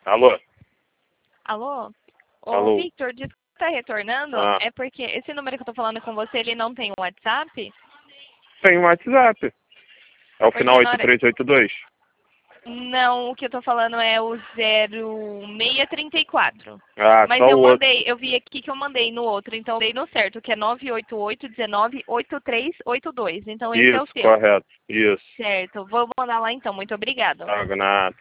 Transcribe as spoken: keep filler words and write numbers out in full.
Alô? Alô? Ô, Alô? Victor, desculpa estar retornando. Ah. É porque esse número que eu tô falando com você, ele não tem WhatsApp? Tem um WhatsApp. É o Porque final na oito hora... três oito dois. Não, o que eu tô falando é o zero seis três quatro. Ah, Mas só eu o outro. mandei, eu vi aqui que eu mandei no outro, então eu dei no certo, que é nove oito oito, um nove, oito três oito dois. Então esse é o Isso, seu. correto. Isso. Certo, vou mandar lá então. Muito obrigada. Ah, nada.